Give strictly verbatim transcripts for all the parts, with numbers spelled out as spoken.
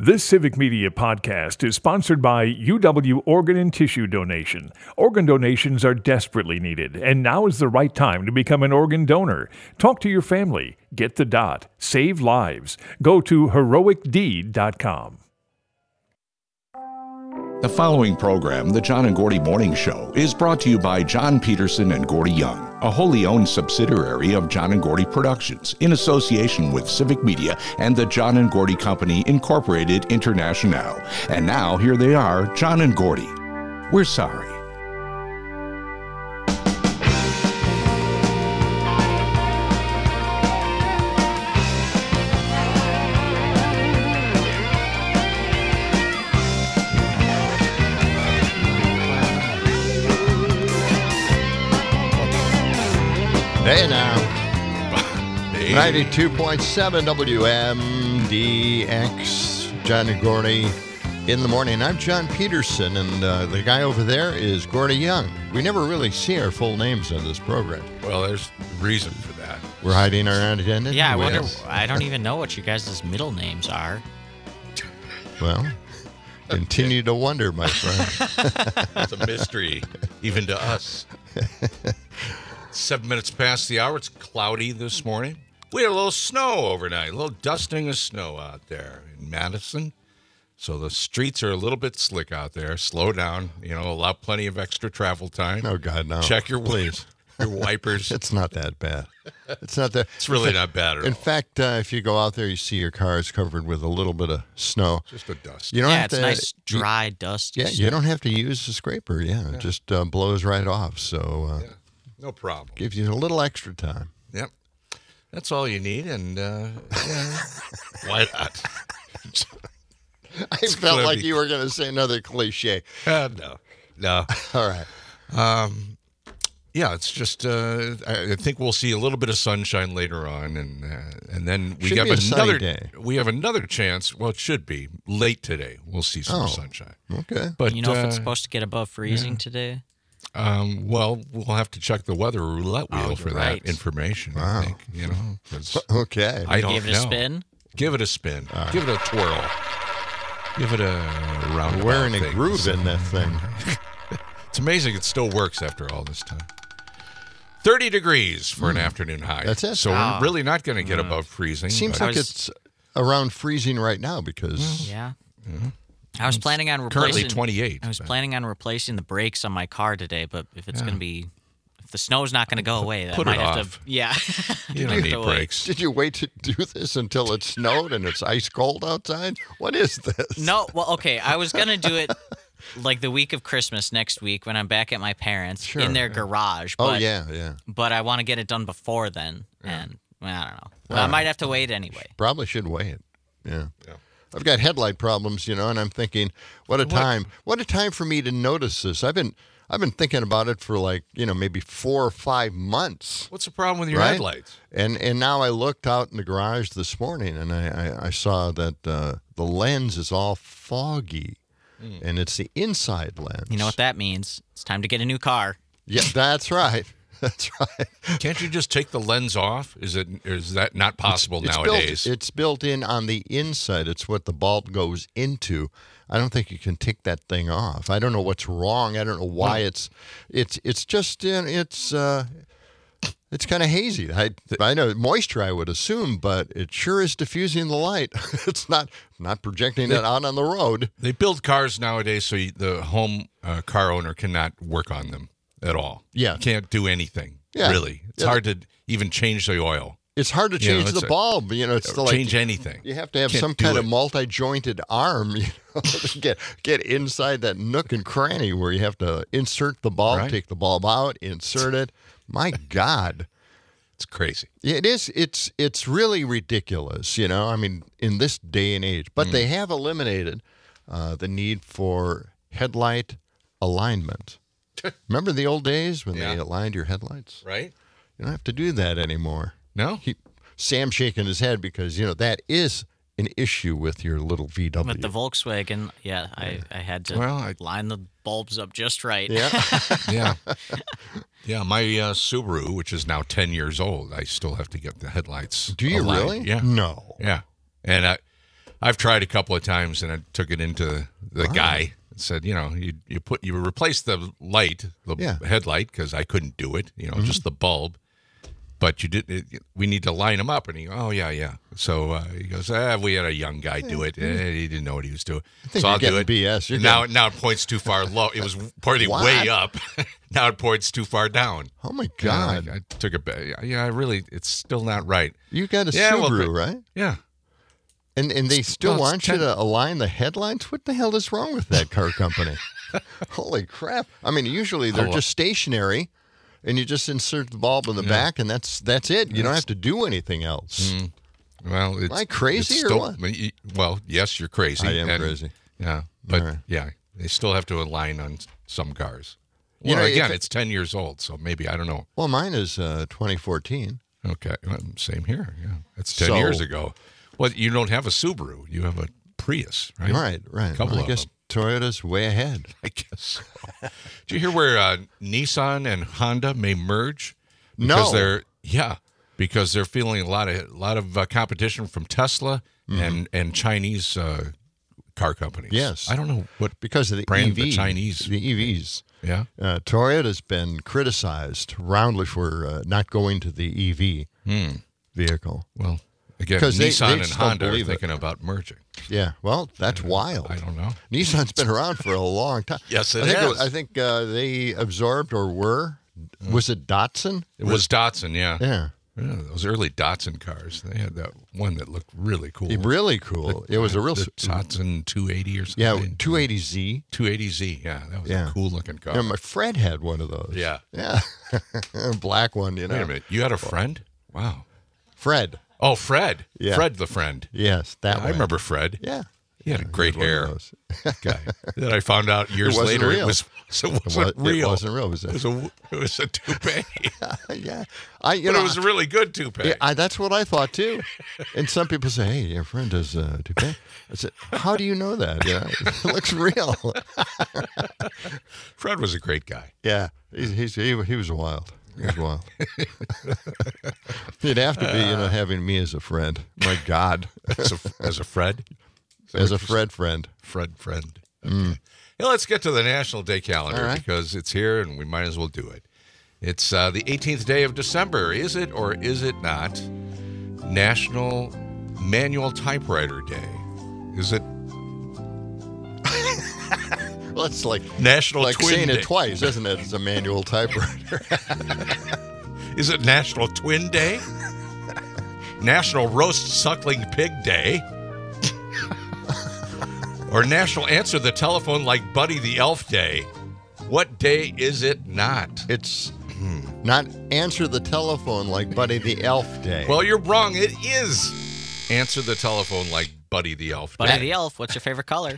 This Civic Media podcast is sponsored by U W Organ and Tissue Donation. Organ donations are desperately needed, and now is the right time to become an organ donor. Talk to your family. Get the dot. Save lives. Go to heroic deed dot com. The following program, the John and Gordy Morning Show, is brought to you by John Peterson and Gordy Young, a wholly owned subsidiary of John and Gordy Productions, in association with Civic Media and the John and Gordy Company, Incorporated International. And now, here they are, John and Gordy. We're sorry. Hey now, ninety-two point seven W M D X, John and Gordy in the morning. I'm John Peterson, and uh, the guy over there is Gordy Young. We never really see our full names on this program. Well, there's reason for that. We're hiding our identity? Yeah, I wonder, Yes. I don't even know what you guys' middle names are. Well, continue to wonder, my friend. It's a mystery, even to us. Seven minutes past the hour. It's cloudy this morning. We had a little snow overnight, a little dusting of snow out there in Madison. So the streets are a little bit slick out there. Slow down, you know, allow plenty of extra travel time. Oh, God, no. Check your Please. your wipers. It's not that bad. It's not that. It's really not bad at In all. fact, uh, if you go out there, you see your car is covered with a little bit of snow. Just a dust. You don't Yeah, have it's to, nice, you- dry, dusty. Yeah, you don't have to use the scraper. Yeah, it just uh, blows right off. So uh, Yeah, no problem. gives you a little extra time. Yep. That's all you need, and uh, yeah, why not? I It's felt gonna like be- you were going to say another cliche. Uh, no, no. All right. Um, yeah, it's just. Uh, I I think we'll see a little bit of sunshine later on, and uh, and then we Should have be a sunny another. day. We have another chance. Well, it should be late today. We'll see some Oh. sunshine. Okay. But You know if it's uh, supposed to get above freezing today? um, well, we'll have to check the weather roulette wheel Oh, for you're that right. information. Wow. I think you know. 'cause Okay. I don't Give it know. a spin? Give it a spin. Give it a twirl. Give it a round. Wearing a groove in that thing. It's amazing it still works after all this time. thirty degrees for an afternoon high. That's it. So Ah. we're really not going to get above freezing. Seems but like was- it's around freezing right now because Yeah. I was planning on currently replacing. twenty-eight. I was but planning on replacing the brakes on my car today, but if it's going to be, if the snow's not going to go away, that put might it have off. to. Yeah. You Might don't have need to wait. brakes. did you wait to do this until it snowed and it's ice cold outside? What is this? No, well, okay. I was gonna do it like the week of Christmas next week when I'm back at my parents Sure. in their garage. Oh, But, yeah, yeah. But I want to get it done before then, and well, I don't know. Well, I might have to wait anyway. Probably should wait. Yeah. Yeah. I've got headlight problems, you know, and I'm thinking, what a time. What a time for me to notice this. I've been I've been thinking about it for like, you know, maybe four or five months. What's the problem with your Right? headlights? And and now I looked out in the garage this morning and I, I, I saw that uh, the lens is all foggy. And it's the inside lens. You know what that means? It's time to get a new car. Yeah, that's right. That's right. Can't you just take the lens off? Is it? Is that not possible It's nowadays? Built, it's built in on the inside. It's what the bulb goes into. I don't think you can take that thing off. I don't know what's wrong. I don't know why it's it's it's just uh, it's uh, it's kind of hazy. I I know moisture I would assume, but it sure is diffusing the light. It's not not projecting it out on the road. They build cars nowadays so you, the home uh, car owner cannot work on them at all. Yeah. Can't do anything. Yeah. Really. It's Yeah. hard to even change the oil. It's hard to You know, change it's the a- bulb. You know, it's still like change anything. you have to have Can't some do kind it. of multi-jointed arm, you know, to get get inside that nook and cranny where you have to insert the bulb, Right. take the bulb out, insert it. My God, It's crazy. it is. It's it's really ridiculous, you know. I mean, in this day and age, Mm. but they have eliminated uh, the need for headlight alignment. Remember the old days when they Yeah. aligned your headlights? Right? You don't have to do that anymore. No? He, Sam shaking his head because, you know, that is an issue with your little V W. With the Volkswagen, yeah, I, I had to Well, I- line the bulbs up just right. yeah. Yeah. Yeah, my uh, Subaru, which is now ten years old, I still have to get the headlights. Do you aligned. really? Yeah. No. Yeah. And I, I've tried a couple of times, and I took it into the Wow. guy and said, you know, you you put you replace the light, the Yeah. headlight, because I couldn't do it. You know, Mm-hmm. just the bulb. But you did. It, we need to line them up, and he, oh yeah, yeah. So uh, he goes, ah, we had a young guy do it. Eh, he didn't know what he was doing. think so you're I'll do getting it. B S. You're now, getting- now it points too far low. It was pointing What? way up. Now it points too far down. Oh my Yeah, God! I, I took it back. Yeah, I really, it's still not right. You got a Yeah, well, Subaru, but- right? Yeah. And and they still well, it's want ten- you to align the headlights? What the hell is wrong with that car company? Holy crap. I mean, usually they're Hello. just stationary and you just insert the bulb in the back and that's that's it. You don't have to do anything else. Well, it's, Am I crazy it's or still, what? Well, yes, you're crazy. I am and- crazy. Yeah, but All right. yeah, they still have to align on some cars. You Well, know, again, if- it's ten years old, so maybe I don't know. Well, mine is uh, twenty fourteen. Okay, well, same here. Yeah, that's ten So- years ago. Well, you don't have a Subaru; you have a Prius, right? Right, right. Couple Well, I of guess them. Toyota's way ahead. I guess. So. Do you hear where uh, Nissan and Honda may merge? Because No. they're yeah, because they're feeling a lot of a lot of uh, competition from Tesla and and Chinese uh, car companies. Yes. I don't know what Because of the brand E V. the Chinese. The E Vs. Yeah. Uh, Toyota's been criticized roundly for uh, not going to the E V vehicle. Well, again, 'Cause they- Nissan they and just don't Honda are believe it. thinking about merging. Yeah, well, that's wild. I don't know. Nissan's been around for a long time. Yes, it I think, has. I think uh, they absorbed or were. Was it Datsun? It was Datsun, yeah. Yeah. Yeah, those early Datsun cars. They had that one that looked really cool. Really cool. it was a real. the Datsun two eighty or something. Yeah, two eighty Z. two eighty Z. Yeah, that was Yeah. a cool looking car. Yeah, my Fred had one of those. Yeah. Yeah. Black one, you know. Wait a minute. You had a friend? Wow. Fred. Oh, Fred. Yeah. Fred the friend. Yes, that I one. remember Fred. Yeah. He had a great One of hair. those. Guy. Then I found out years wasn't later real. it was so it It wasn't wa- it real. wasn't real, was it? It was a it was a toupee. yeah. I, you but know, it was a really good toupee. Yeah, I, that's what I thought too. And some people say, "Hey, your friend does uh, toupee." I said, "How do you know that? Yeah, it looks real." Fred was a great guy. Yeah, he's, he's, he he was wild. He was wild. It'd have to be, you know, having me as a friend. My God, As a, as a Fred. as a Fred friend. Fred friend. Okay. Hey, let's get to the National Day calendar All right. because it's here and we might as well do it. It's uh, the eighteenth day of December. Is it or is it not National Manual Typewriter Day? Is it Well, it's like National like Twin saying Day? it twice, isn't it? It's a manual typewriter. Is it National Twin Day? National Roast Suckling Pig Day? Or National Answer the Telephone Like Buddy the Elf Day? What day is it not? It's not answer the telephone like Buddy the Elf Day. Well, you're wrong. It is Answer the Telephone Like Buddy the Elf Buddy Day. the Elf, what's your favorite color?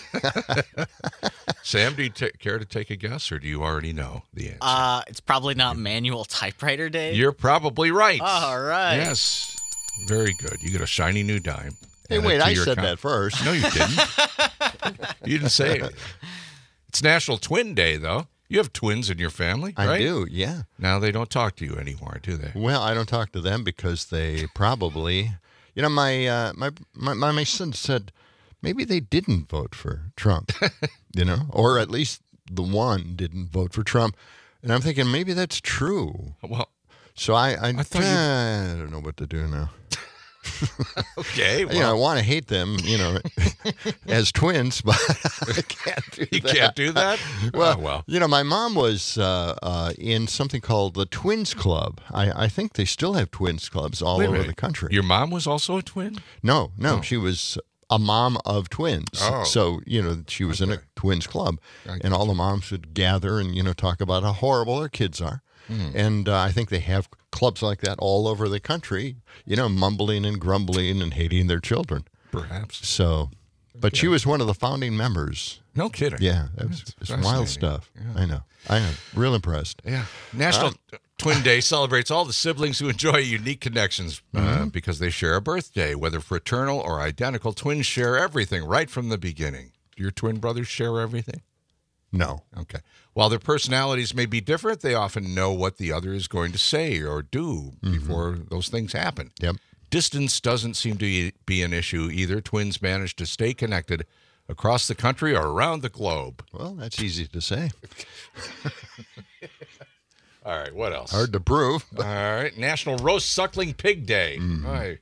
Sam, do you ta- care to take a guess, or do you already know the answer? Uh, it's probably not manual typewriter day. You're probably right. All right. Yes. Very good. You get a shiny new dime. hey, Add it wait, to I your said account. that first. No, you didn't. You didn't say it. It's National Twin Day, though. You have twins in your family, I right? do, yeah. Now they don't talk to you anymore, do they? Well, I don't talk to them because they probably, you know, my uh, my, my my my son said maybe they didn't vote for Trump, you know, or at least the one didn't vote for Trump, and I'm thinking maybe that's true. Well, So I I, I thought you- I don't know what to do now. okay. Well, you know, I want to hate them, you know, as twins, but I can't do you that. can't do that? Well, Oh, well. you know, my mom was uh, uh, in something called the Twins Club. I, I think they still have Twins Clubs all Wait a over minute. the country. Your mom was also a twin? No, no, she was a mom of twins. Oh. So, you know, she was in a twins club. And all the moms would gather and, you know, talk about how horrible their kids are. Hmm. And uh, I think they have clubs like that all over the country, you know, mumbling and grumbling and hating their children. Perhaps. So, but she was one of the founding members. No kidding. Yeah, it was, That's it's fascinating. wild stuff. I know. I am real impressed. Yeah. National Twin Day celebrates all the siblings who enjoy unique connections uh, Mm-hmm. because they share a birthday. Whether fraternal or identical, twins share everything right from the beginning. Do your twin brothers share everything? No. Okay. While their personalities may be different, they often know what the other is going to say or do before those things happen. Yep. Distance doesn't seem to be an issue either. Twins manage to stay connected across the country or around the globe. Well, that's easy to say. All right, what else? Hard to prove. All right, National Roast Suckling Pig Day. Mm. All right.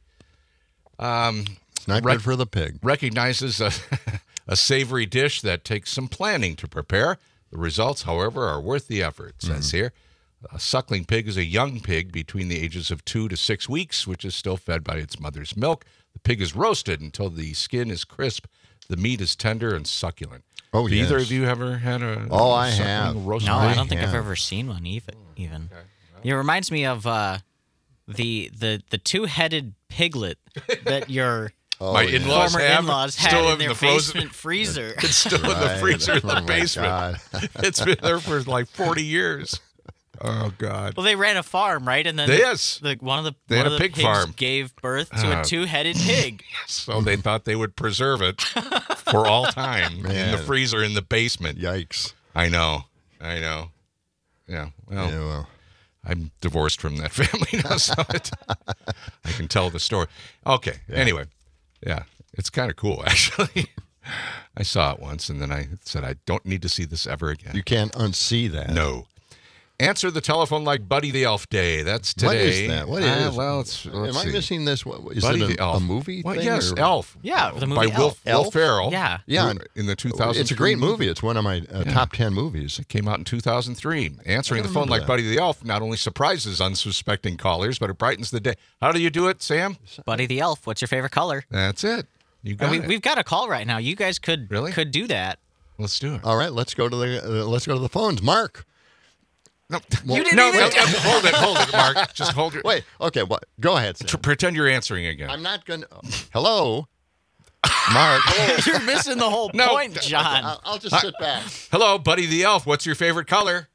Um, It's not rec- good for the pig. recognizes a, a savory dish that takes some planning to prepare. The results, however, are worth the effort, it says Mm-hmm. here. A suckling pig is a young pig between the ages of two to six weeks, which is still fed by its mother's milk. The pig is roasted until the skin is crisp. The meat is tender and succulent. Oh, Have yes. either of you ever had a Oh, a I suckling have. roast No, pig? I don't think I've yeah. ever seen one even. Even it reminds me of uh, the the the two-headed piglet that your Oh, My yeah. in-laws former have in-laws had still in in their the frozen. basement freezer. It's still in the Right. freezer in the Oh, my basement. God. It's been there for like forty years. Oh God. Well, they ran a farm, right? And then Yes. the, one of the They one had of a the pig pigs farm. gave birth to Uh, a two-headed pig. So they thought they would preserve it for all time in the Man. freezer in the basement. Yikes. I know. I know. Yeah. Well, Yeah, well. I'm divorced from that family now, so it, I can tell the story. Okay. Anyway, yeah, it's kind of cool, actually. I saw it once, and then I said, I don't need to see this ever again. You can't unsee that. No. Answer the telephone like Buddy the Elf Day. That's today. What is that? What Ah, is? well, it's. let's Am I see. missing this? What, is Buddy it the a, Elf. a movie Well, thing? yes, or- Elf. Yeah, the movie by Will, Elf. Will Elf? Ferrell. Yeah. Yeah. in the two thousand. It's a great movie. It's one of my uh, top ten movies. It came out in two thousand three. Answering the phone remember like that. Buddy the Elf not only surprises unsuspecting callers, but it brightens the day. How do you do it, Sam? Buddy the Elf, what's your favorite color? That's it. You got And we, it. we've got a call right now. You guys could Really? could do that. Let's do it. All right, let's go to the uh, let's go to the phones. Mark. No, You didn't no, even no, do- no, hold it, hold it, Mark. Just hold it. Wait. Okay. What? Go ahead. Sam. Tr- pretend you're answering again. I'm not gonna. Hello, Mark. You're missing the whole No. point, John. I'll, I'll just sit back. Hello, Buddy the Elf. What's your favorite color?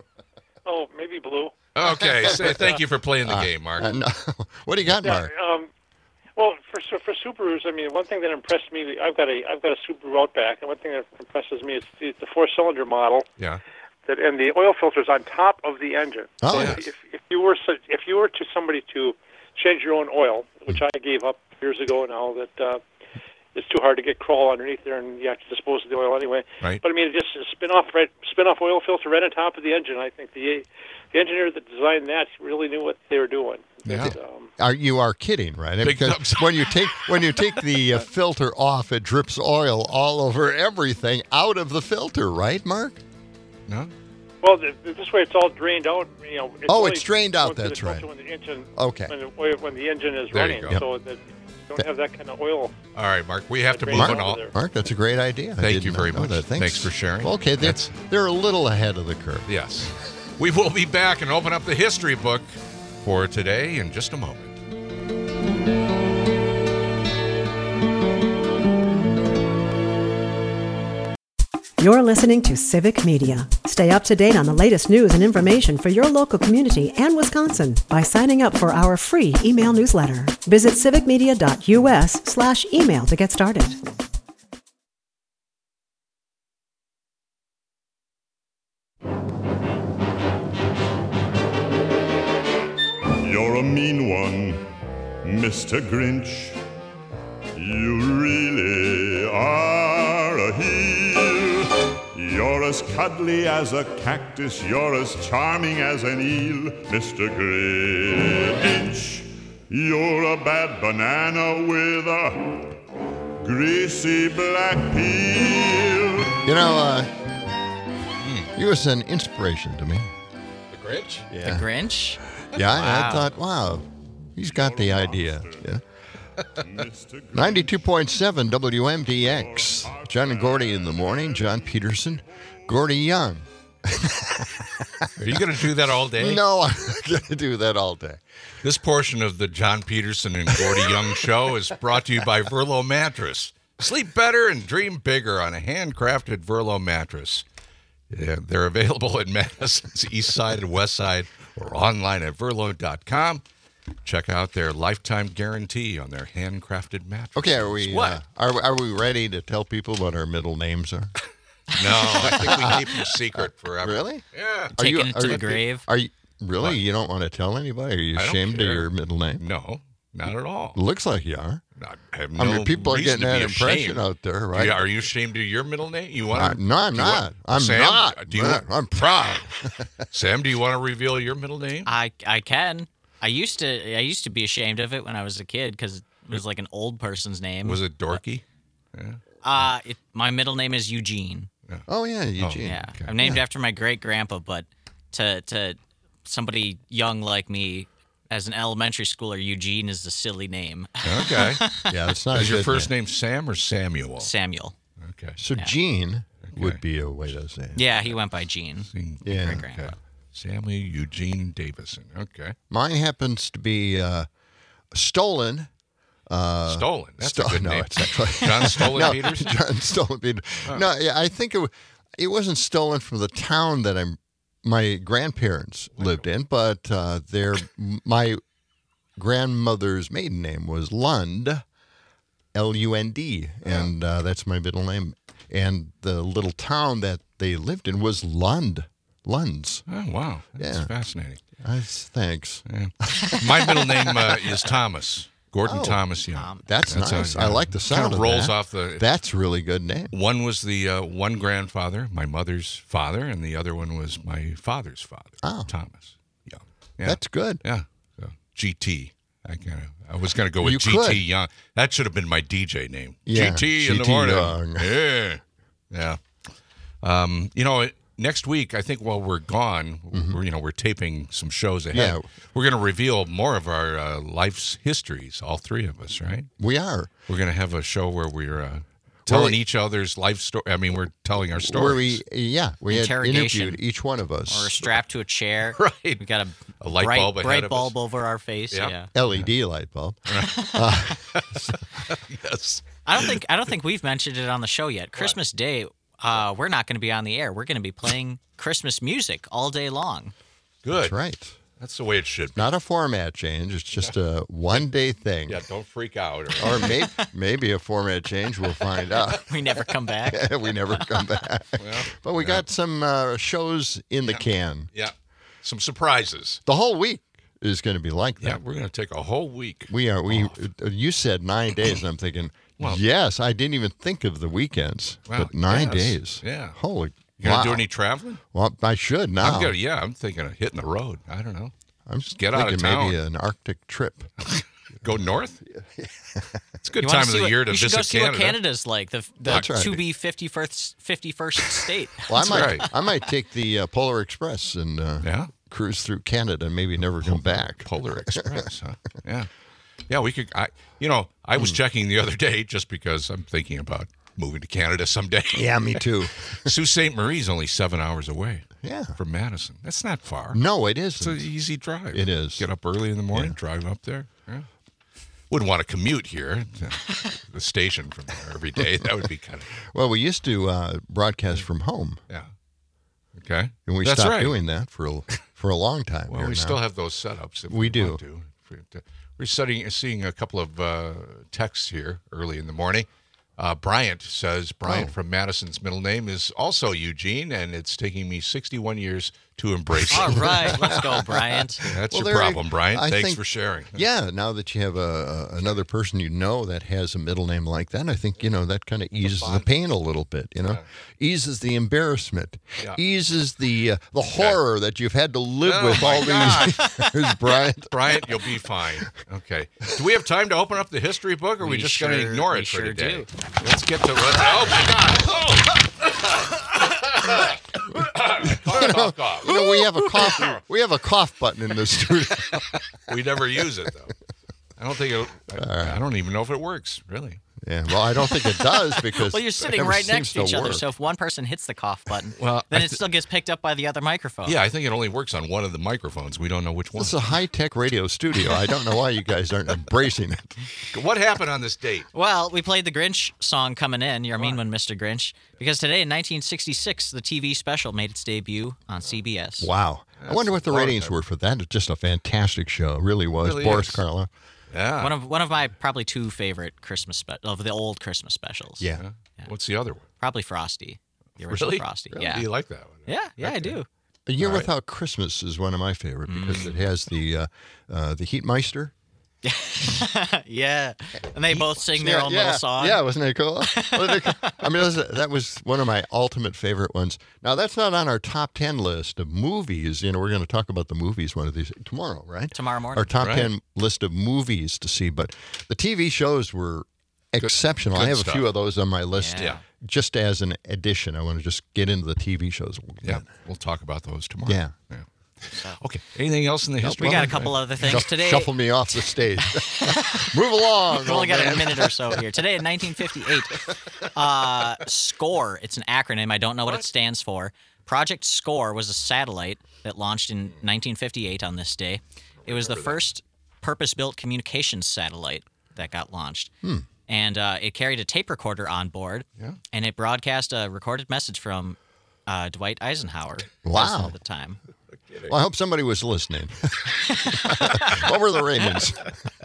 Oh, maybe blue. Okay, say thank you for playing the game, Mark. Uh, no. What do you got, Mark? Um, well, for so for Subarus, I mean, one thing that impressed me, I've got a I've got a Subaru Outback, and one thing that impresses me is the, the four-cylinder model, Yeah. that and the oil filter's on top of the engine. Oh, so yes. if, if you were su- if you were to somebody to change your own oil, which I gave up years ago now, that uh, it's too hard to get crawl underneath there, and you have to dispose of the oil anyway. Right. But I mean, just a spin off right spin off oil filter right on top of the engine. I think the the engineer that designed that really knew what they were doing. Yeah. Um, Are you are kidding, right? Big because thumbs up. when you take when you take the uh, filter off, it drips oil all over everything out of the filter, right, Mark? No? Well, th- th- this way it's all drained out. You know. It's Oh, only it's drained out, going through the that's right. filter When the engine, Okay. When the, oil- when the engine is There you running, go. so that you don't have that kind of oil. All right, Mark. We have to move Mark? on. All. Mark, that's a great idea. I Thank did you not very know much. that. Thanks. Thanks for sharing. Okay, they're, That's- they're a little ahead of the curve. Yes. We will be back and open up the history book for today in just a moment. You're listening to Civic Media. Stay up to date on the latest news and information for your local community and Wisconsin by signing up for our free email newsletter. Visit civicmedia.us slash email to get started. You're a mean one, Mister Grinch. You really are a heel. You're as cuddly as a cactus. You're as charming as an eel, Mister Grinch. You're a bad banana with a greasy black peel. You know, uh, he was an inspiration to me. The Grinch? Yeah. The Grinch? Yeah, I, I Wow. thought, wow, he's got the idea. Yeah. ninety-two point seven W M D X. John and Gordy in the morning. John Peterson, Gordy Young. Are you going to do that all day? No, I'm not going to do that all day. This portion of the John Peterson and Gordy Young show is brought to you by Verlo Mattress. Sleep better and dream bigger on a handcrafted Verlo mattress. Yeah, they're available in Madison's East Side and West Side or online at verlo dot com. Check out their lifetime guarantee on their handcrafted mattress. Okay, are we What? uh, are are we ready to tell people what our middle names are? No, I think we keep them secret forever. Really? Yeah. Are Taking you- it are to you- the grave. Are you really? What? You don't want to tell anybody? Are you I don't ashamed of care. your middle name? No. Not at all. Looks like you are. Not, I have I no mean, people are reason getting to that be impression ashamed. out there, right? Yeah, are you ashamed of your middle name? You Uh, want to? no, I'm not. I'm Sam, not. Do you Man, want, I'm proud. Sam, do you want to reveal your middle name? I I can. I used to I used to be ashamed of it when I was a kid because it was like an old person's name. Was it Dorky? Uh, it, my middle name is Eugene. Oh yeah, Eugene. Yeah, I'm named after my great grandpa, but to to somebody young like me, as an elementary schooler, Eugene is a silly name. Okay. Yeah, it's not. Is a your good first name. name Sam or Samuel? Samuel. Okay. So Gene would be a way to say it. Yeah, he went by Gene. Yeah. Great grandpa. Okay. Samuel Eugene Davison. Okay. Mine happens to be uh, Stolen. Uh, Stolen. That's Sto- a good no, name. it's actually John Stolen no, Peters? John Stolen Peters. No, yeah, I think it, wa- it wasn't stolen from the town that I'm. My grandparents lived in, but uh, their my grandmother's maiden name was Lund, L U N D, and uh, that's my middle name. And the little town that they lived in was Lund, Lunds. Oh, wow. That's Yeah. fascinating. I, thanks. Yeah. My middle name uh, is Thomas. Gordon Oh. Thomas Young. That's, That's nice. a- I like the sound Kind of of rolls that. off the. That's a really good name. One was the uh, one grandfather, my mother's father, and the other one was my father's father, Oh. Thomas Young. Yeah. That's good. yeah. So, G T. I kind of. I was going to go with You G T could. Young. That should have been my D J name. Yeah, G T in the G T morning. Young. Yeah. Yeah. Um, you know, it- next week, I think while we're gone, we're, you know, we're taping some shows ahead. Mm-hmm. Yeah. We're going to reveal more of our uh, life's histories, all three of us, right? We are. We're going to have a show where we're uh, telling we- each other's life story. I mean, we're telling our stories. Where we, yeah, we had Interrogation. interviewed each one of us. Or strapped to a chair. Right. We got a, A light bright, bulb ahead bright of bulb us. over our face. Yep. Yeah. L E D light bulb. Yes. I don't think I don't think we've mentioned it on the show yet. Christmas Day, uh, we're not going to be on the air. We're going to be playing Christmas music all day long. Good. That's right. That's the way it should be. Not a format change. It's just a one day thing. Yeah, don't freak out. Or, Or maybe, maybe a format change. We'll find out. We never come back. We never come back. well, But we got some uh, shows in the can. yeah. Some surprises. The whole week is going to be like Yeah, that. we're going to take a whole week. We are. We. uh, You said nine days, and I'm thinking, Well- yes, I didn't even think of the weekends, Well, but nine yes. days. Yeah. Holy. You going to wow. do any traveling? Well, I should now. I'm gonna, yeah, I'm thinking of hitting the road. I don't know. I'm Just get out of thinking town. maybe an Arctic trip. Go north? It's a good You wanna time of see the what- year to you should visit go see Canada. what Canada's like. The, the That's right. to be fifty-first, fifty-first state. Well, I That's might. right. I might take the uh, Polar Express and uh, Yeah. cruise through Canada and maybe never come back. Polar Express, huh? Yeah. Yeah, we could. I, you know, I Hmm. was checking the other day just because I'm thinking about moving to Canada someday. Yeah, me too. Sault Ste. Marie's only seven hours away Yeah. from Madison. That's not far. No, it It's an isn't. easy drive. It is. Get up early in the morning, drive up there. Yeah. Wouldn't want to commute here, to the station from there every day. That would be kind of, Well, we used to uh, broadcast from home, yeah. Okay. and we That's stopped right. doing that for a, for a long time. Well, here we now. still have those setups. If We we, do. want to. If we have to. We're studying, seeing a couple of uh, texts here early in the morning. Uh, Bryant says, Bryant Oh. from Madison's middle name is also Eugene, and it's taking me sixty-one years to embrace All it. right, let's go, Bryant. That's Well, your there- problem, Bryant. I Thanks think- for sharing. Yeah, now that you have a, a another person you know that has a middle name like that, I think you know that kind of eases the pain a little bit. You know, eases the embarrassment, Yeah. eases the uh, the horror that you've had to live Oh, with my all God. these years, Bryant. Bryant, you'll be fine. Okay. Do we have time to open up the history book, or are we, We just going to sure- ignore we it for sure today? do. Let's get to. Let's, oh my God! Oh. cough, cough, cough. You know, we have a cough. We have a cough button in the studio. We never use it though. I don't think it. I, I don't even know if it works. Really. Yeah, well, I don't think it does because Well, you're it sitting never right next seems to each other, work. so if one person hits the cough button, Well, then I it th- still gets picked up by the other microphone. Yeah, I think it only works on one of the microphones. We don't know which one. This is a high-tech radio studio. I don't know why you guys aren't embracing it. What happened on this date? Well, we played the Grinch song coming in. You're a mean one, Mister Grinch. Because today, in nineteen sixty-six, the T V special made its debut on C B S. Wow. I wonder what the a long ratings time. were for that. It's just a fantastic show. It really was. Really Boris is. Karloff. Yeah. One of one of my probably two favorite Christmas spe- of the old Christmas specials. Yeah. What's the other one? Probably Frosty, the original Really? Frosty. Really? Yeah, Do you like that one? yeah, yeah, I do. A Year All right. Without Christmas is one of my favorite because Mm. it has the uh, uh, the Heatmeister Yeah, and they both sing their yeah, own yeah, little song. Yeah, wasn't it cool? I mean, that was, that was one of my ultimate favorite ones. Now, that's not on our top ten list of movies. You know, we're going to talk about the movies one of these tomorrow, right? Tomorrow morning. Our top Right. ten list of movies to see. But the T V shows were exceptional. good I have stuff. a few of those on my list. Yeah. Just as an addition, I want to just get into the T V shows a little Yeah, bit. we'll talk about those tomorrow. Yeah. Okay. Anything else in the history? We got a couple other things Shuff- today. Shuffle me off the stage. Move along. We've only old got man. a minute or so here. Today in nineteen fifty-eight, uh, SCORE, it's an acronym. I don't know what, it stands for. Project SCORE was a satellite that launched in nineteen fifty-eight on this day. It was the first purpose-built communications satellite that got launched. Hmm. And uh, it carried a tape recorder on board, Yeah. and it broadcast a recorded message from uh, Dwight Eisenhower. Wow. president At the time. Well, I hope somebody was listening. What were the ratings?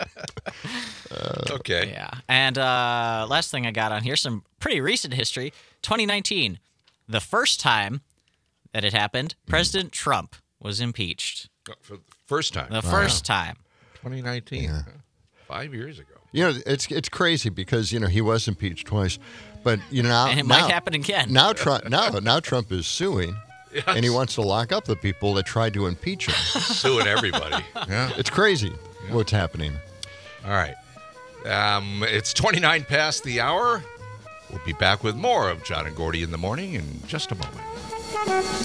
Okay. Yeah. And uh, last thing I got on here, some pretty recent history. twenty nineteen, the first time that it happened, President Trump was impeached. For the first time. The first time. twenty nineteen. Five years ago. You know, it's it's crazy because you know he was impeached twice, but you know now And it now, might happen again. Now Trump now now Trump is suing, and he wants to lock up the people that tried to impeach him. Suing everybody. Yeah. It's crazy what's happening. All right. Um, it's twenty-nine past the hour. We'll be back with more of John and Gordy in the morning in just a moment.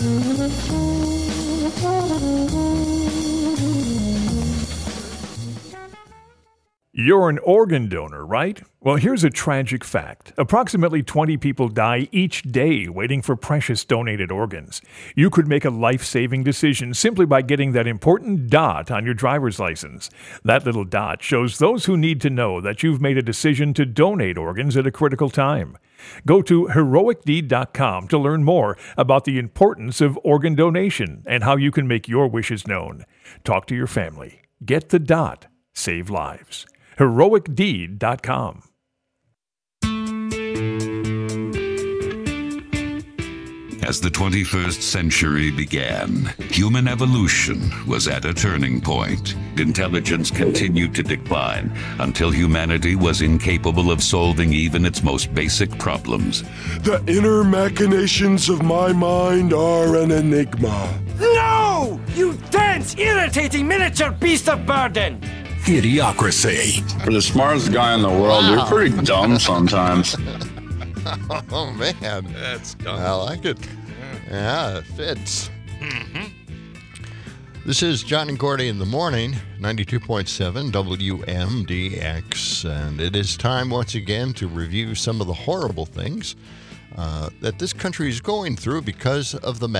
You're an organ donor, right? Well, here's a tragic fact. Approximately twenty people die each day waiting for precious donated organs. You could make a life-saving decision simply by getting that important dot on your driver's license. That little dot shows those who need to know that you've made a decision to donate organs at a critical time. Go to heroic deed dot com to learn more about the importance of organ donation and how you can make your wishes known. Talk to your family. Get the dot. Save lives. heroic deed dot com. As the twenty-first century began, human evolution was at a turning point. Intelligence continued to decline until humanity was incapable of solving even its most basic problems. The inner machinations of my mind are an enigma. No! You dense, irritating miniature beast of burden! Idiocracy. For the smartest guy in the world, Wow. you're pretty dumb sometimes. Oh man, That's dumb. I like it. Yeah, it fits. This is John and Gordy in the morning, ninety-two point seven W M D X, and it is time once again to review some of the horrible things uh, that this country is going through because of the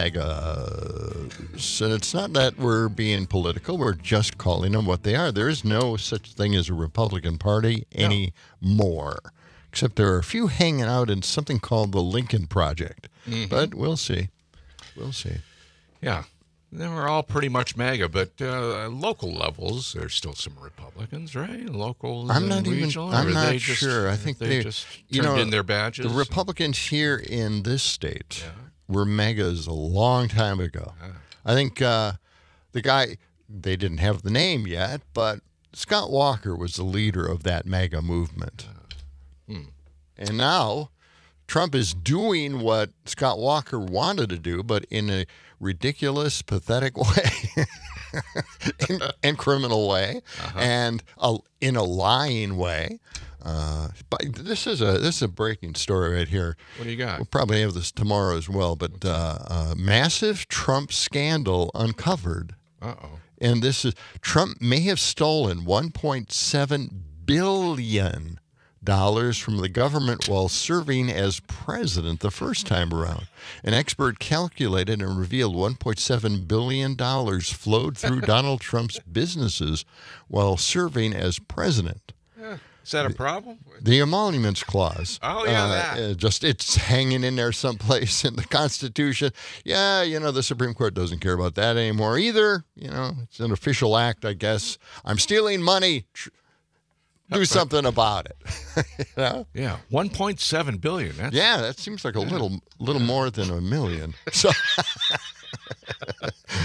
MAGAs. And it's not that we're being political, we're just calling them what they are. There is no such thing as a Republican Party anymore, except there are a few hanging out in something called the Lincoln Project. Mm-hmm. But we'll see. We'll see. Yeah. They were all pretty much MAGA, but uh, local levels, there's still some Republicans, right? Local, I'm and not even. regional, I'm or not they just- sure. I think they, they just you turned know, in their badges. The Republicans here in this state were MAGAs a long time ago. I think uh, the guy, they didn't have the name yet, but Scott Walker was the leader of that MAGA movement. Hmm. And now Trump is doing what Scott Walker wanted to do, but in a ridiculous, pathetic way, and, and criminal way, Uh-huh. and a, in a lying way. Uh, but this is a this is a breaking story right here. What do you got? We'll probably have this tomorrow as well. But uh, uh, massive Trump scandal uncovered, Uh-oh. and this is Trump may have stolen one point seven billion dollars from the government while serving as president the first time around. An expert calculated and revealed one point seven billion dollars flowed through Donald Trump's businesses while serving as president. Is that a problem? The emoluments clause. Oh, yeah, uh, that. uh, just it's hanging in there someplace in the Constitution. Yeah, you know, the Supreme Court doesn't care about that anymore either. You know, it's an official act, I guess. I'm stealing money. Tr- Do something about it. You know? Yeah, one point seven billion dollars. That's, Yeah, that seems like a little little more than a million. So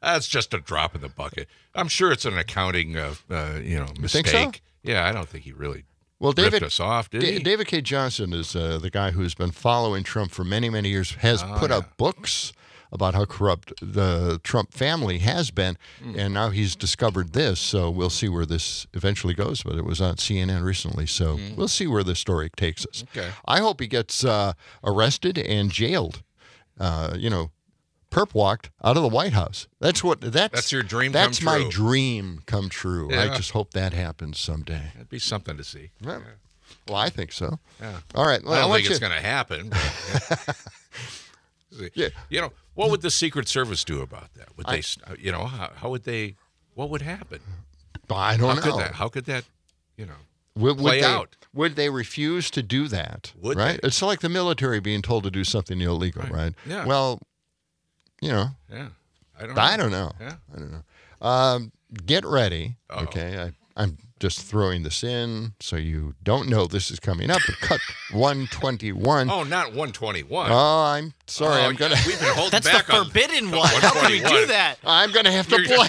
That's just a drop in the bucket. I'm sure it's an accounting, uh, uh, you know, mistake. You think so? Yeah, I don't think he really well, David, ripped us off, did D- he? David K. Johnson is uh, the guy who's been following Trump for many, many years, has Oh, put yeah. out books about how corrupt the Trump family has been, Mm. and now he's discovered this, so we'll see where this eventually goes, but it was on C N N recently, so Mm. we'll see where this story takes us. Okay. I hope he gets uh, arrested and jailed, uh, you know, perp walked out of the White House. That's what, that's, That's your dream come That's my true. dream come true. I Yeah. just hope that happens someday. That'd be something to see. Yeah. Well, I think so. Yeah. All right. Well, I don't want think it's you- going to happen. but, yeah. Yeah. You know, what would the Secret Service do about that? Would I- they, s- uh, you know, how, how would they? What would happen? I don't how know. Could that, how could that, you know, Would, would play they, out? Would they refuse to do that? Would right? they? It's like the military being told to do something illegal, right? Right. Yeah. Well, you know, Yeah. I don't know. I don't know. Yeah. I don't know. Um, get ready. Uh-oh. Okay. I, I'm just throwing this in so you don't know this is coming up. But cut one twenty-one. Oh, not one twenty-one. Oh, I'm sorry. Oh, I'm gonna. We've been holding That's the back on forbidden one. How can we do one twenty-one. that? I'm gonna have to You're- play.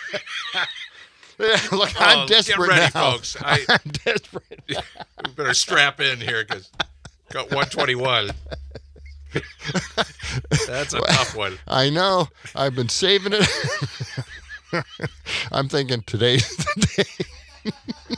Look, Oh, I'm desperate get ready, now. folks. I- I'm desperate. We better strap in here because got one twenty-one. That's a tough one. I know. I've been saving it. I'm thinking today's the day.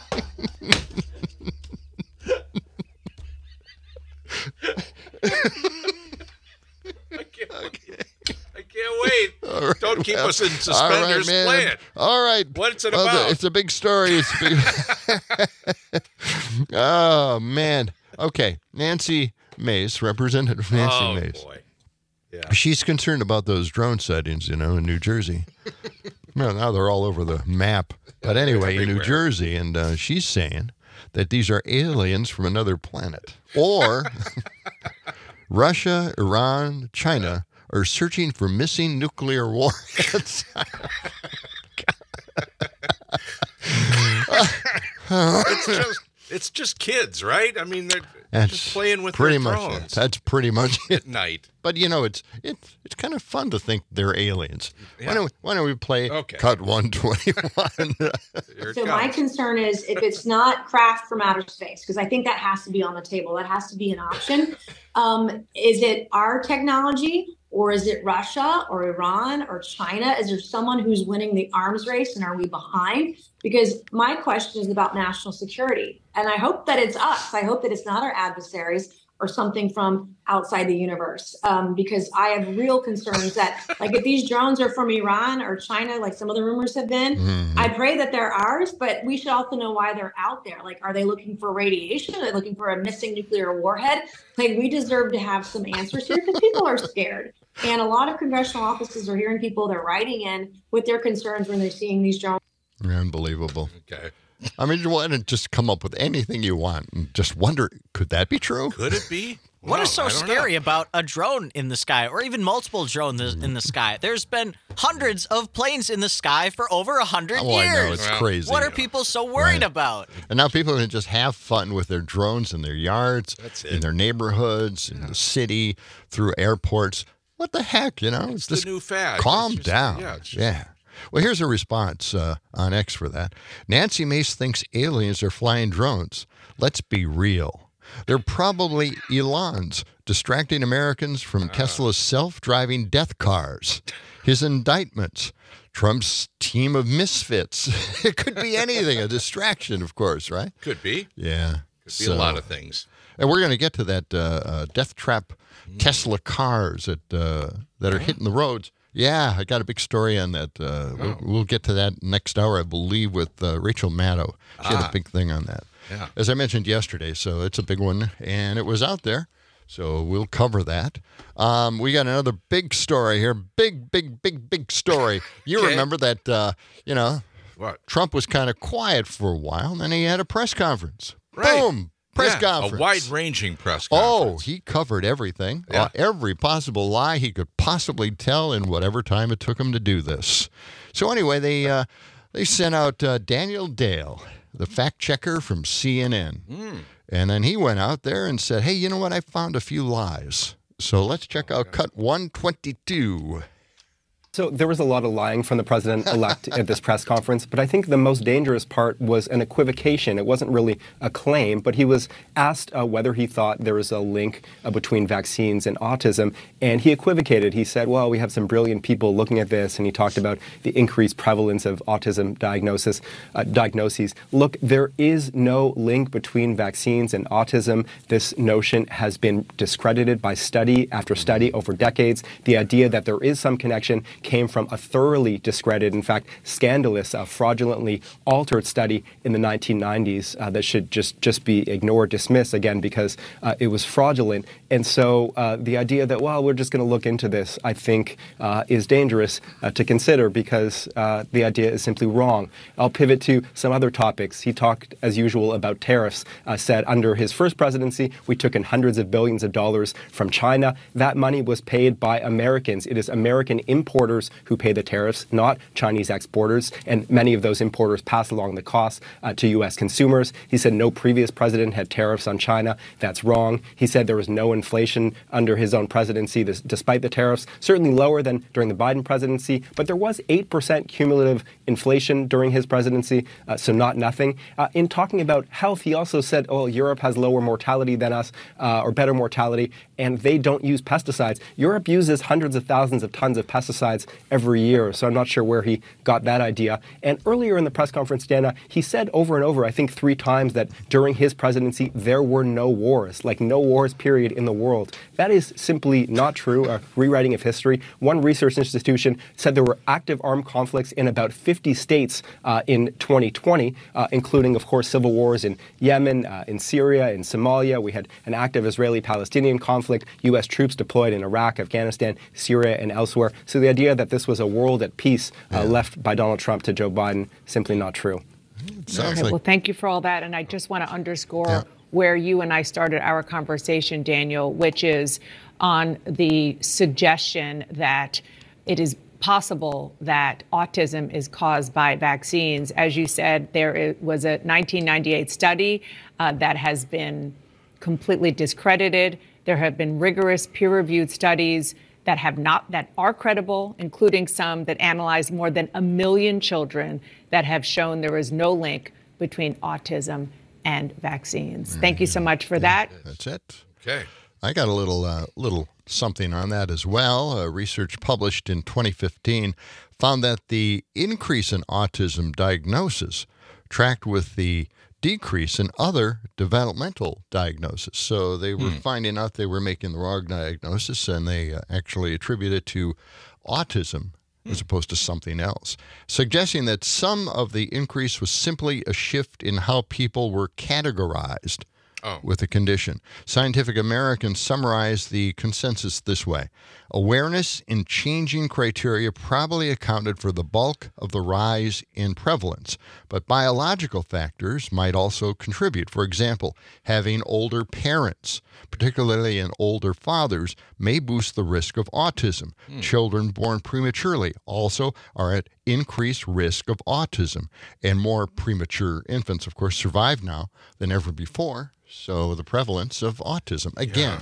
I can't wait. I can't wait. All right, Don't keep well, us in all suspenders. right, man. Play it. All right. What's it Well, about? It's a big story. It's a big... Oh, man. Okay. Nancy Mace, Representative Nancy oh, Mace. boy. Yeah. She's concerned about those drone sightings, you know, in New Jersey. Well, now they're all over the map. But anyway, in New Everywhere. Jersey, and uh, she's saying that these are aliens from another planet. Or Russia, Iran, China are searching for missing nuclear warheads. It's just it's just kids, right? I mean, they're That's just playing with pretty their much drones it. That's pretty much it. at night. But you know, it's it's it's kind of fun to think they're aliens. Why Yeah. don't we, why don't we play Okay. Cut one twenty-one? Here it So my comes. concern is if it's not craft from outer space, because I think that has to be on the table. That has to be an option. Um, is it our technology, or is it Russia or Iran or China? Is there someone who's winning the arms race, and are we behind? Because my question is about national security, and I hope that it's us. I hope that it's not our adversaries or something from outside the universe, um, because I have real concerns that, like, if these drones are from Iran or China, like some of the rumors have been, Mhm. I pray that they're ours, but we should also know why they're out there. Like, are they looking for radiation? Are they looking for a missing nuclear warhead? Like, we deserve to have some answers here because people are scared. And a lot of congressional offices are hearing people, they're writing in with their concerns when they're seeing these drones. Unbelievable. Okay. I mean, you want to just come up with anything you want and just wonder, could that be true? Could it be? What No, is so I don't scary know. about a drone in the sky, or even multiple drones in the sky? There's been hundreds of planes in the sky for over a hundred Oh, I years. know, it's Well, crazy. What are people so worried Right. about? And now people can just have fun with their drones in their yards, That's it. in their neighborhoods, in the city, through airports. What the heck, you know? It's the just new fad. calm It's just- down. yeah, it's just- yeah. Well, here's a response uh, on X for that. Nancy Mace thinks aliens are flying drones. Let's be real. They're probably Elon's distracting Americans from Tesla's self-driving death cars. His indictments. Trump's team of misfits. It could be anything. A distraction, of course, right? Could be. Yeah. Could be a lot of things. And we're going to get to that uh, uh, death trap Tesla cars that uh, that are hitting the roads. Yeah, I got a big story on that. Uh, we'll, we'll get to that next hour, I believe, with uh, Rachel Maddow. She had Ah. a big thing on that. Yeah. As I mentioned yesterday, so it's a big one, and it was out there. So we'll cover that. Um, we got another big story here. Big, big, big, big story. You Okay. remember that, uh, you know, What? Trump was kind of quiet for a while, and then he had a press conference. Right. Boom! Press Yeah, conference. A wide-ranging press Oh, conference. he covered everything. Yeah. Uh, every possible lie he could possibly tell in whatever time it took him to do this. So anyway, they uh, they sent out uh, Daniel Dale, the fact checker from C N N. Mm. And then he went out there and said, hey, you know what? I found a few lies. So let's check out cut one twenty-two. So there was a lot of lying from the president-elect at this press conference, but I think the most dangerous part was an equivocation. It wasn't really a claim, but he was asked uh, whether he thought there was a link uh, between vaccines and autism, and he equivocated. He said, well, we have some brilliant people looking at this, and he talked about the increased prevalence of autism diagnosis, uh, diagnoses. Look, there is no link between vaccines and autism. This notion has been discredited by study after study over decades. The idea that there is some connection came from a thoroughly discredited, in fact, scandalous, uh, fraudulently altered study in the nineteen nineties uh, that should just, just be ignored, dismissed, again, because uh, it was fraudulent. And so uh, the idea that, well, we're just going to look into this, I think, uh, is dangerous uh, to consider because uh, the idea is simply wrong. I'll pivot to some other topics. He talked, as usual, about tariffs, uh, said under his first presidency, we took in hundreds of billions of dollars from China. That money was paid by Americans. It is American importers who pay the tariffs, not Chinese exporters, and many of those importers pass along the costs uh, to U S consumers. He said no previous president had tariffs on China. That's wrong. He said there was no inflation under his own presidency, this, despite the tariffs, certainly lower than during the Biden presidency, but there was eight percent cumulative inflation during his presidency, uh, so not nothing. Uh, in talking about health, he also said, oh, Europe has lower mortality than us, uh, or better mortality, and they don't use pesticides. Europe uses hundreds of thousands of tons of pesticides every year, so I'm not sure where he got that idea. And earlier in the press conference, Dana, he said over and over, I think three times, that during his presidency, there were no wars, like no wars, period, in the world. That is simply not true, a rewriting of history. One research institution said there were active armed conflicts in about fifty states uh, in twenty twenty, uh, including, of course, civil wars in Yemen, uh, in Syria, in Somalia. We had an active Israeli-Palestinian conflict, U S troops deployed in Iraq, Afghanistan, Syria, and elsewhere. So the idea that this was a world at peace uh, yeah. left by Donald Trump to Joe Biden, simply not true. Okay, like... well, thank you for all that. And I just want to underscore yeah. where you and I started our conversation, Daniel, which is on the suggestion that it is possible that autism is caused by vaccines. As you said, there was a nineteen ninety-eight study uh, that has been completely discredited. There have been rigorous peer-reviewed studies that have not, that are credible, including some that analyze more than a million children that have shown there is no link between autism and vaccines. Mm-hmm. Thank you so much for yeah, that. That's it. Okay. I got a little uh, little something on that as well. Uh, research published in twenty fifteen found that the increase in autism diagnosis tracked with the decrease in other developmental diagnoses. So they were hmm. finding out they were making the wrong diagnosis, and they uh, actually attributed it to autism hmm. as opposed to something else, suggesting that some of the increase was simply a shift in how people were categorized oh. with the condition. Scientific American summarized the consensus this way. Awareness in changing criteria probably accounted for the bulk of the rise in prevalence, but biological factors might also contribute. For example, having older parents, particularly in older fathers, may boost the risk of autism. Hmm. Children born prematurely also are at increased risk of autism, and more premature infants, of course, survive now than ever before. So the prevalence of autism, again.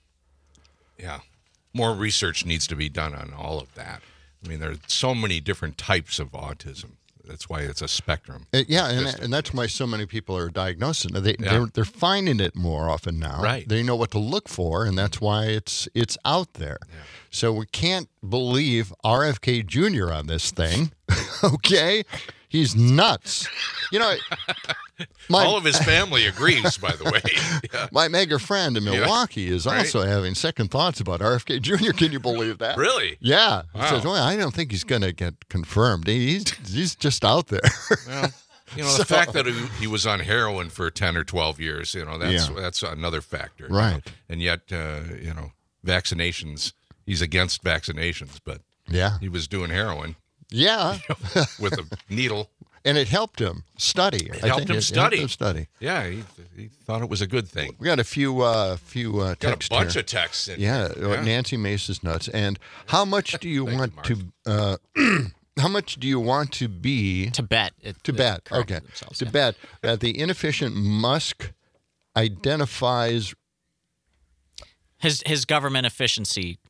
Yeah. yeah. More research needs to be done on all of that. I mean, there are so many different types of autism. That's why it's a spectrum. Uh, yeah, and, and that's why so many people are diagnosing it. They, yeah. they're, they're finding it more often now. Right. They know what to look for, and that's why it's it's out there. Yeah. So we can't believe R F K Junior on this thing, okay? He's nuts. You know, my, all of his family agrees, by the way. Yeah. My mega friend in Milwaukee yeah. is right. also having second thoughts about R F K Junior Can you believe that? Really? Yeah. Wow. He says, well, I don't think he's going to get confirmed. He's he's just out there. Well, you know, the so, fact that he, he was on heroin for ten or twelve years, you know, that's yeah. that's another factor. Right. You know? And yet, uh, you know, vaccinations, he's against vaccinations, but yeah, he was doing heroin. Yeah. You know, with a needle. And it helped him study. It I helped think him it study. Helped him study. Yeah, he, he thought it was a good thing. We got a few uh, few uh, texts Got a bunch here. of texts. In yeah, here. yeah, Nancy Mace is nuts. And how much do you want you, to? Uh, how much do you want to be? To bet. It, to bet. Okay. To yeah. bet that the inefficient Musk identifies his his government efficiency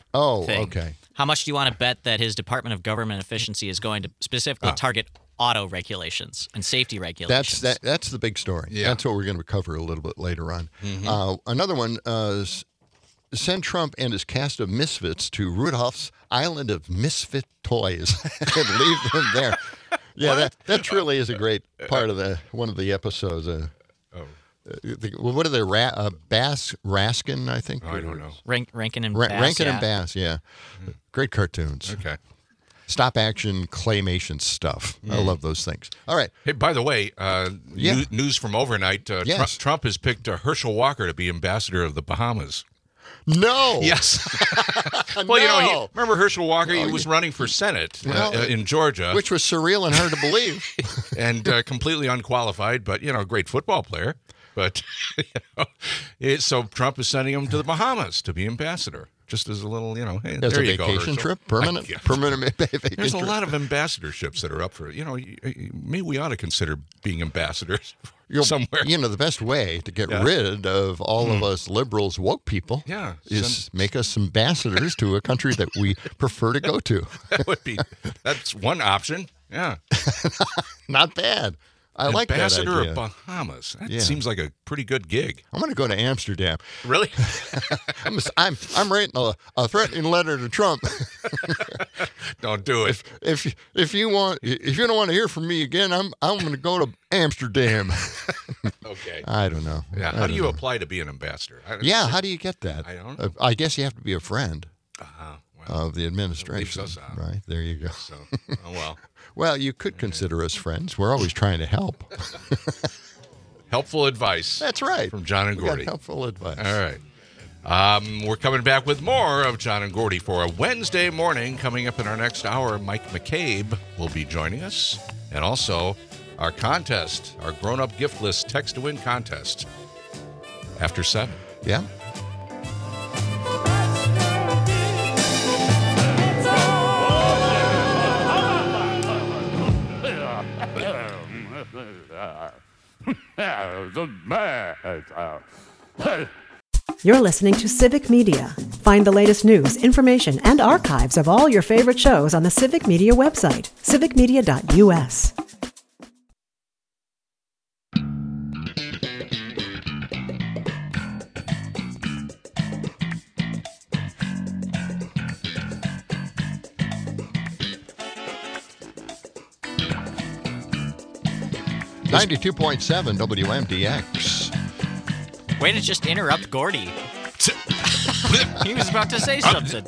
Oh, thing. okay. How much do you want to bet that his Department of Government Efficiency is going to specifically Ah. target auto regulations and safety regulations? That's that. That's the big story. Yeah. That's what we're going to cover a little bit later on. Mhm. Uh, another one: uh, s- send Trump and his cast of misfits to Rudolph's Island of Misfit Toys and leave them there. Yeah, that that truly is a great part of the one of the episodes. Uh, oh, uh, the, what are they? Ra- uh, Bass Raskin, I think. Oh, I don't know. Rank, Rankin and Ra- Bass. Rankin yeah. and Bass. Yeah, great cartoons. Okay. Stop action claymation stuff. I Mm. love those things. All right. Hey, by the way, uh, Yeah. new- news from overnight: uh, Yes. Trump, Trump has picked uh, Herschel Walker to be ambassador of the Bahamas. No. Yes. Well, you know, he, No. remember Herschel Walker? He Oh, was yeah. running for Senate uh, Well, uh, in Georgia, Which was surreal and hard to believe. and uh, completely unqualified, but you know, a great football player. But you know, it, so Trump is sending him to the Bahamas to be ambassador, just as a little, you know, hey, As there a you go, vacation Herschel. trip? Permanent- I- yeah. permanent vacation There's a trip. lot of ambassadorships that are up for it. You know, y- y- maybe we ought to consider being ambassadors You'll- somewhere. You know, the best way to get Yeah. rid of all of us liberals, woke people, Yeah, is send- make us ambassadors to a country that we prefer to go to. That would be that's one option. Yeah, Not bad. I like that ambassador idea. of Bahamas. That Yeah. seems like a pretty good gig. I'm going to go to Amsterdam. Really? I'm I'm, I'm writing a, a threatening letter to Trump. Don't do it. If if if you want if you don't want to hear from me again, I'm I'm going to go to Amsterdam. Okay. I don't know. Yeah. I How do don't you know. apply to be an ambassador? I don't Yeah, think- how do you get that? I don't Uh, know. I guess you have to be a friend Uh-huh. of the administration. us out. Right, there you go. So, oh well. Well, you could consider us friends. We're always trying to help. Helpful advice. That's right. From John and We got Gordy. helpful advice. All right. Um, we're coming back with more of John and Gordy for a Wednesday morning. Coming up in our next hour, Mike McCabe will be joining us. And also our contest, our grown-up gift list text to win contest after seven. Yeah. You're listening to Civic Media. Find the latest news, information, and archives of all your favorite shows on the Civic Media website, civic media dot u s. ninety-two point seven W M D X. Way to just interrupt Gordy. He was about to say something.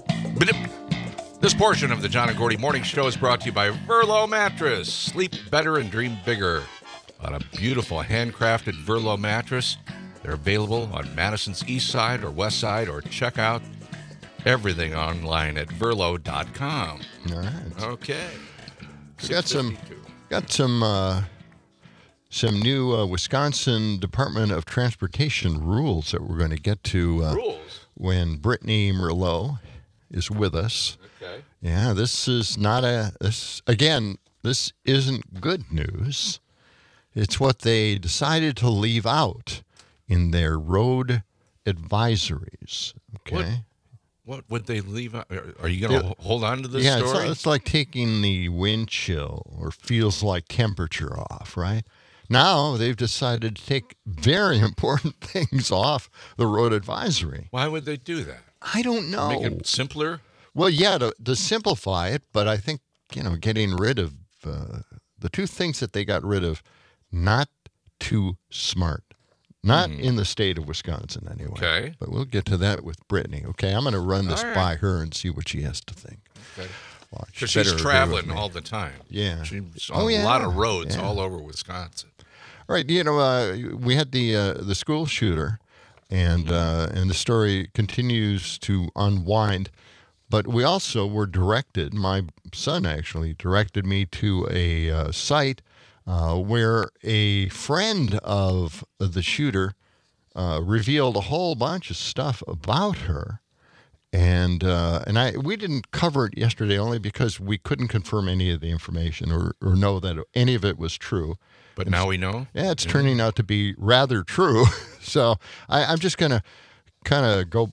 This portion of the John and Gordy Morning Show is brought to you by Verlo Mattress. Sleep better and dream bigger. On a beautiful handcrafted Verlo mattress. They're available on Madison's east side or west side, or check out everything online at verlo dot com. All right. Okay. We got some got some uh, some new uh, Wisconsin Department of Transportation rules that we're going to get to uh, rules when Brittany Merlot is with us. Okay. Yeah, this is not a this again. This isn't good news. It's what they decided to leave out in their road advisories. Okay. What would they leave out? Are- Are you going to Yeah. hold on to this yeah, it's, story? it's like taking the wind chill or feels like temperature off, right? Now they've decided to take very important things off the road advisory. Why would they do that? I don't know. Make it simpler? Well, yeah, to, to simplify it, but I think, you know, getting rid of uh, the two things that they got rid of, not too smart. Not Hmm. in the state of Wisconsin, anyway. Okay. But we'll get to that with Brittany. Okay, I'm going to run this All right. by her and see what she has to think. Okay. Watch. Because Better she's agree traveling with me. all the time. Yeah. She's Oh, on yeah. a lot of roads Yeah. all over Wisconsin. All right, you know, uh, we had the uh, the school shooter, and uh, and the story continues to unwind. But we also were directed. My son actually directed me to a uh, site uh, where a friend of the shooter uh, revealed a whole bunch of stuff about her. And uh, and I we didn't cover it yesterday only because we couldn't confirm any of the information or, or know that any of it was true. But And now s- we know? Yeah, it's Yeah. turning out to be rather true. So I, I'm just going to kind of go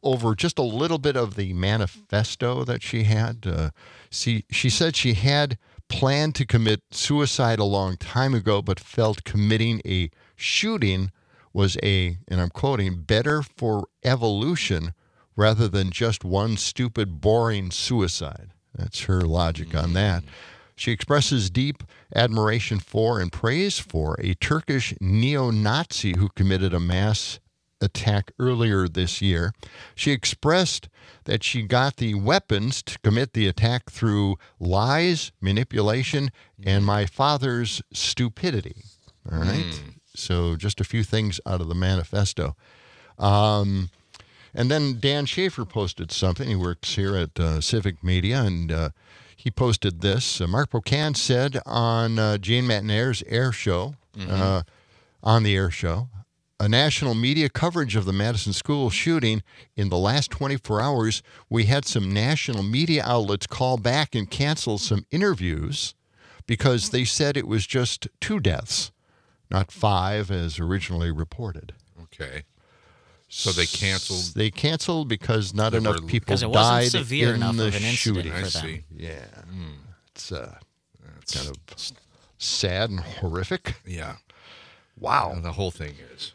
over just a little bit of the manifesto that she had. Uh, she, she said she had planned to commit suicide a long time ago, but felt committing a shooting was a, and I'm quoting, better for evolution rather than just one stupid, boring suicide. That's her logic on that. She expresses deep admiration for and praise for a Turkish neo-Nazi who committed a mass attack earlier this year. She expressed that she got the weapons to commit the attack through lies, manipulation, and my father's stupidity. All right? Mm. So just a few things out of the manifesto. Um, and then Dan Schaefer posted something. He works here at uh, Civic Media, and uh, he posted this. Uh, Mark Pocan said on uh, Jane Matnair's Air Show, mm-hmm. uh, on the Air Show, a national media coverage of the Madison School shooting in the last twenty-four hours, we had some national media outlets call back and cancel some interviews because they said it was just two deaths, not five as originally reported. Okay. So they canceled? They canceled because not They enough were- people Because it wasn't died severe in enough the of an incident shooting. for I them. see. Yeah. Mm. It's uh, kind of sad and horrific. Yeah. Wow. And the whole thing is.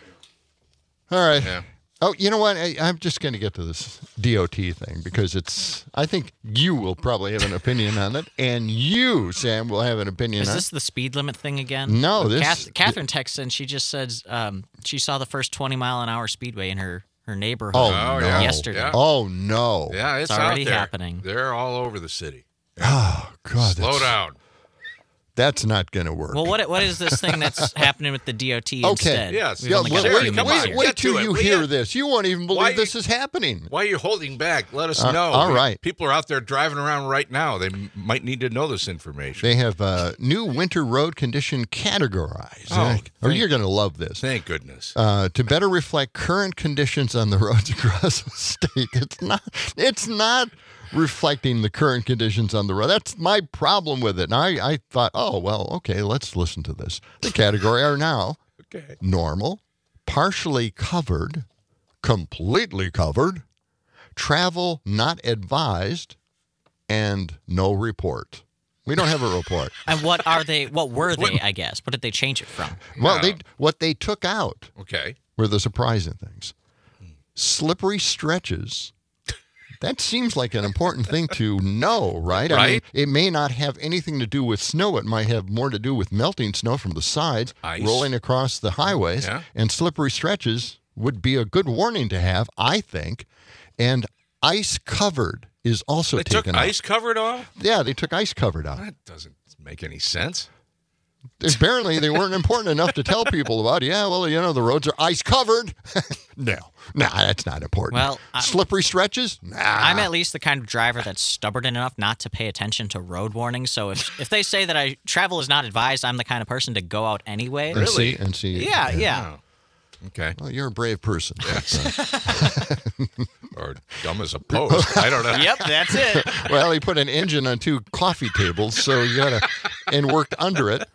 All right. Yeah. Oh, you know what? I, I'm just going to get to this D O T thing because it's, I think you will probably have an opinion on it, and you, Sam, will have an opinion Is on this the speed limit thing again? No, this- Kath- Catherine texts and she just says um, she saw the first twenty mile an hour speedway in her, her neighborhood Oh, no. yesterday. Yeah. Oh, no. Yeah, it's, It's already out there. happening. They're all over the city. Oh, God. Slow that's, down. That's not going to work. Well, what what is this thing that's happening with the D O T okay. instead? Yes. We've Yeah, only well, got a wait, few come minutes wait, here. wait Get till to it, you will hear ya? this. You won't even Why believe you- this is happening. Why are you holding back? Let us Uh, know. all right. People are out there driving around right now. They m- might need to know this information. They have uh, new winter road condition categorized. Oh, Uh, or thank- you're going to love this. Thank goodness. Uh, to better reflect current conditions on the roads across the state. It's not. It's not reflecting the current conditions on the road. That's my problem with it. And I, I thought, oh well, okay, let's listen to this. The category are now Okay. normal, partially covered, completely covered, travel not advised, and no report. We don't have a report. And what are they? What were they? I guess. What did they change it from? Well, they what they took out Okay. were the surprising things. Slippery stretches. That seems like an important thing to know, right? I mean, Right. it may not have anything to do with snow. It might have more to do with melting snow from the sides, Ice. rolling across the highways. Yeah. And slippery stretches would be a good warning to have, I think. And ice covered is also They took taken out. ice covered off? Yeah, they took ice covered out. That doesn't make any sense. Apparently, they weren't important enough to tell people about. Yeah, well, you know, the roads are ice covered. no, nah, that's not important. Well, I- slippery stretches. Nah. I'm at least the kind of driver that's stubborn enough not to pay attention to road warnings. So if, if they say that I travel is not advised, I'm the kind of person to go out anyway. and see and see. Yeah, yeah. Oh. Okay. Well, you're a brave person. Or dumb as a post. I don't know. Yep, that's it. Well, he put an engine on two coffee tables, so you gotta and worked under it.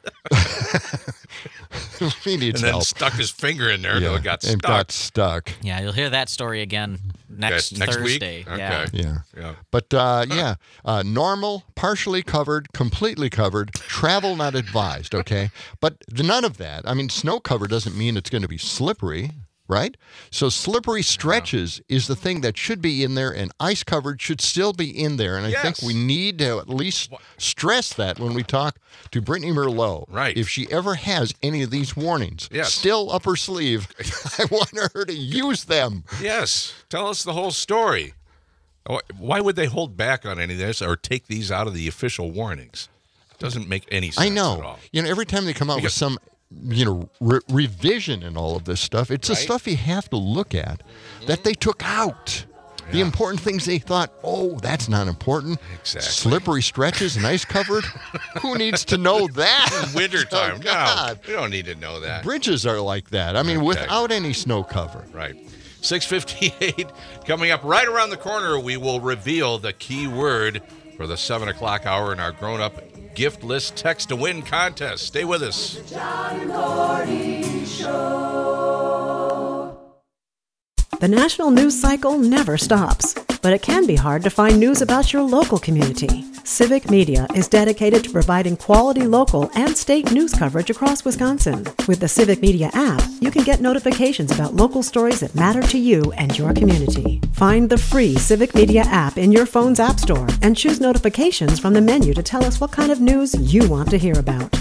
he needs And then help. stuck his finger in there until it got and stuck. got stuck. Yeah, you'll hear that story again next, Okay, next week? Thursday. Okay. Yeah. Yeah. Yeah. But uh, yeah, uh, normal, partially covered, completely covered, travel not advised, okay? But the, none of that. I mean, snow cover doesn't mean it's going to be slippery, right? So slippery stretches is the thing that should be in there, and ice covered should still be in there. And I Yes. think we need to at least stress that when we talk to Brittany Merlot. Right. If she ever has any of these warnings Yes. still up her sleeve, I want her to use them. Yes. Tell us the whole story. Why- Why would they hold back on any of this or take these out of the official warnings? Doesn't make any sense I at know. all. You know, every time they come out Because- with some, you know, re- revision and all of this stuff, it's the Right. stuff you have to look at that they took out. The important things they thought, oh, that's not important. Exactly. Slippery stretches and ice covered. Who needs to know that? Wintertime. Oh, No, God. we don't need to know that. Bridges are like that. I mean, Okay. without any snow cover. Right. six fifty-eight coming up right around the corner. We will reveal the key word for the seven o'clock hour in our grown-up gift list text to win contest. Stay with us. John Gordy Show. The national news cycle never stops, but it can be hard to find news about your local community. Civic Media is dedicated to providing quality local and state news coverage across Wisconsin. With the Civic Media app, you can get notifications about local stories that matter to you and your community. Find the free Civic Media app in your phone's app store and choose notifications from the menu to tell us what kind of news you want to hear about.